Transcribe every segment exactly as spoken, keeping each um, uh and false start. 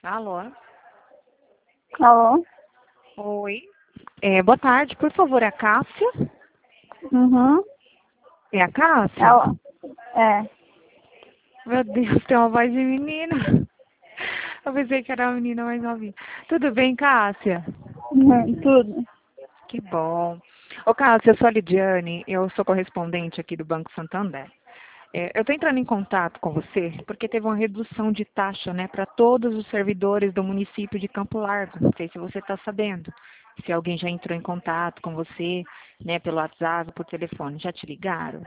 Alô? Alô? Oi. É, boa tarde, por favor, é a Cássia? Uhum. É a Cássia? Ela. É. Meu Deus, tem uma voz de menina. Eu pensei que era uma menina mais novinha. Tudo bem, Cássia? Uhum. Tudo. Que bom. Ô, Cássia, eu sou a Lidiane, eu sou correspondente aqui do Banco Santander. É, eu estou entrando em contato com você porque teve uma redução de taxa, né, para todos os servidores do município de Campo Largo. Não sei se você está sabendo. Se alguém já entrou em contato com você, né, pelo WhatsApp, por telefone, já te ligaram?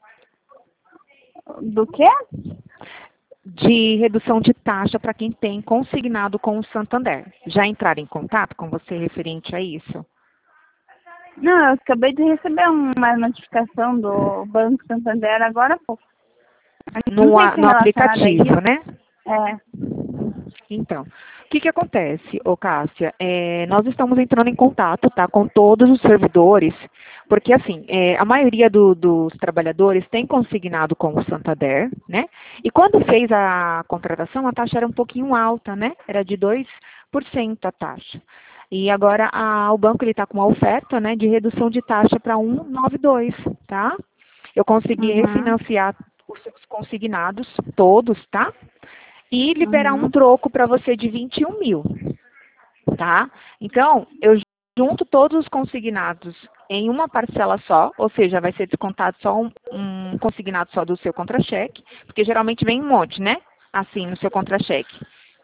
Do quê? De redução de taxa para quem tem consignado com o Santander. Já entraram em contato com você referente a isso? Não, eu acabei de receber uma notificação do Banco Santander agora há pouco. Não No, sei a- se é no relacionado a aplicativo, isso. né? É. Então, o que que acontece, ô Cássia? É, nós estamos entrando em contato, tá, com todos os servidores, porque assim, é, a maioria do- dos trabalhadores tem consignado com o Santander, né? E quando fez a contratação, a taxa era um pouquinho alta, né? Era de dois por cento a taxa. E agora a- o banco ele está com uma oferta, né, de redução de taxa para um vírgula noventa e dois, tá? Eu consegui Uhum. refinanciar os seus consignados todos, tá? E liberar um Uhum. troco para você de vinte e um mil, tá? Então, eu junto todos os consignados em uma parcela só, ou seja, vai ser descontado só um, um consignado só do seu contra-cheque, porque geralmente vem um monte, né? Assim, no seu contra-cheque.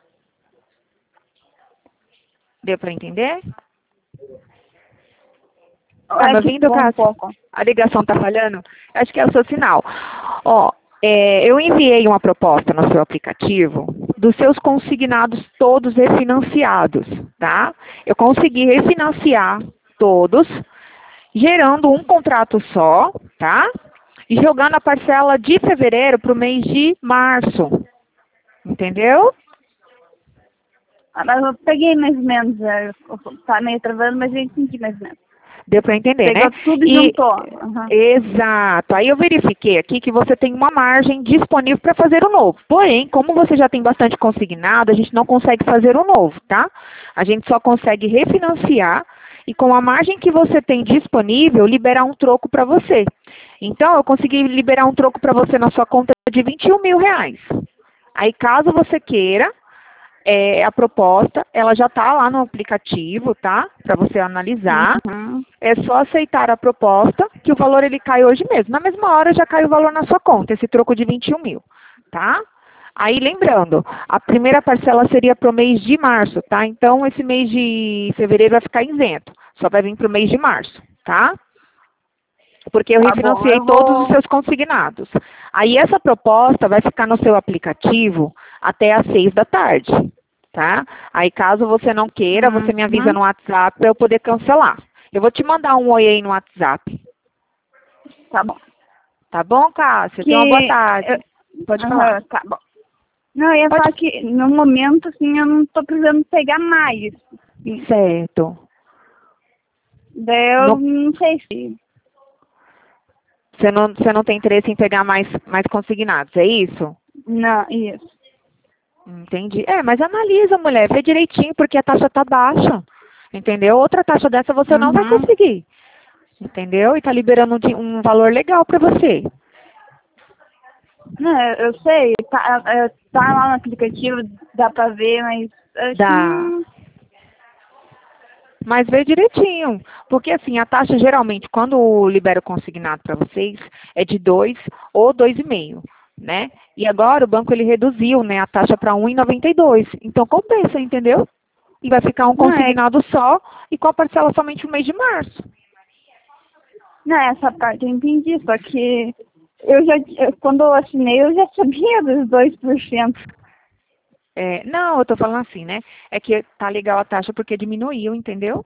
Deu para entender? Tá me É que ouvindo, ficou um Cássio? pouco. A ligação tá falhando? Acho que é o seu sinal. Ó, é, eu enviei uma proposta no seu aplicativo dos seus consignados todos refinanciados, tá? Eu consegui refinanciar todos, gerando um contrato só, tá? E jogando a parcela de fevereiro para o mês de março. Entendeu? Ah, mas eu peguei mais ou menos. É, tá meio travando, mas eu entendi mais ou menos. Deu para entender, né? Pegou tudo e E juntou. Uhum. exato. Aí eu verifiquei aqui que você tem uma margem disponível para fazer o novo. Porém, como você já tem bastante consignado, a gente não consegue fazer o novo, tá? A gente só consegue refinanciar e com a margem que você tem disponível, liberar um troco para você. Então, eu consegui liberar um troco para você na sua conta de vinte e um mil reais. Aí, caso você queira, é, a proposta, ela já está lá no aplicativo, tá? Para você analisar. Uhum. É só aceitar a proposta, que o valor ele cai hoje mesmo. Na mesma hora já cai o valor na sua conta, esse troco de vinte e um mil, tá? Aí lembrando, a primeira parcela seria para o mês de março, tá? Então esse mês de fevereiro vai ficar isento, só vai vir para o mês de março, tá? Porque eu Tá bom, refinanciei eu todos os vou. seus consignados. Aí essa proposta vai ficar no seu aplicativo até às seis da tarde, tá? Aí caso você não queira, você me avisa Uhum. no WhatsApp para eu poder cancelar. Eu vou te mandar um oi aí no WhatsApp. Tá bom. Tá bom, Cássia? Tenha uma boa Que. tarde. eu- Pode falar. Aham, tá bom. Não, eu ia Pode. falar que no momento, assim, eu não tô precisando pegar mais. Assim. Certo. Daí eu Não- não sei se. você, não, você não tem interesse em pegar mais, mais consignados, é isso? Não, isso. Entendi. É, mas analisa, mulher, vê direitinho, porque a taxa tá baixa. Entendeu? Outra taxa dessa você não vai Uhum. conseguir. Entendeu? E tá liberando um, di- um valor legal para você. Não, eu, eu sei, tá, é, tá lá no aplicativo, dá pra ver, mas acho que Dá. não. Mas vê direitinho. Porque assim, a taxa geralmente, quando libera o consignado para vocês, é de dois ou dois vírgula cinco, né? E agora o banco ele reduziu, né, a taxa para um vírgula noventa e dois. Então compensa, entendeu? E vai ficar um Não, é, consignado só e com a parcela somente no mês de março. não, essa parte eu entendi, só que eu já, eu- quando eu assinei, eu já sabia dos dois por cento. É, não, eu tô falando assim, né? É que tá legal a taxa porque diminuiu, entendeu?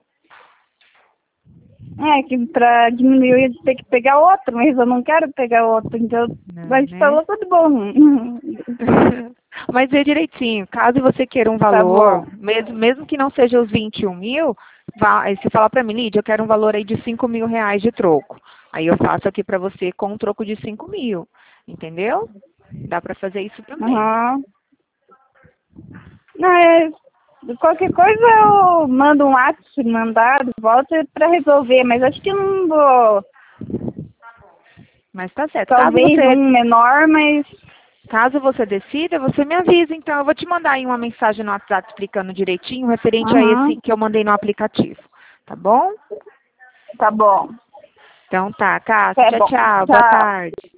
É, que pra diminuir eu ia ter que pegar outro, mas eu não quero pegar outro, então Não, vai né? falou tudo bom. Mas vê direitinho, caso você queira um Tá valor, bom. mesmo, mesmo que não seja os vinte e um mil, vá, aí você fala para mim, Lídia, eu quero um valor aí de cinco mil reais de troco. Aí eu faço aqui para você com um troco de cinco mil, entendeu? Dá para fazer isso também. Aham. Não, é, Qualquer coisa eu mando um WhatsApp, mandar de volta pra resolver, mas acho que eu não vou. Mas tá certo. Talvez Caso você, um menor, mas. caso você decida, você me avisa. Então, eu vou te mandar aí uma mensagem no WhatsApp explicando direitinho, referente a Aham. esse que eu mandei no aplicativo. Tá bom? Tá bom. Então tá, Cássio. É Tchau, bom. tchau. Boa Tchau. tarde.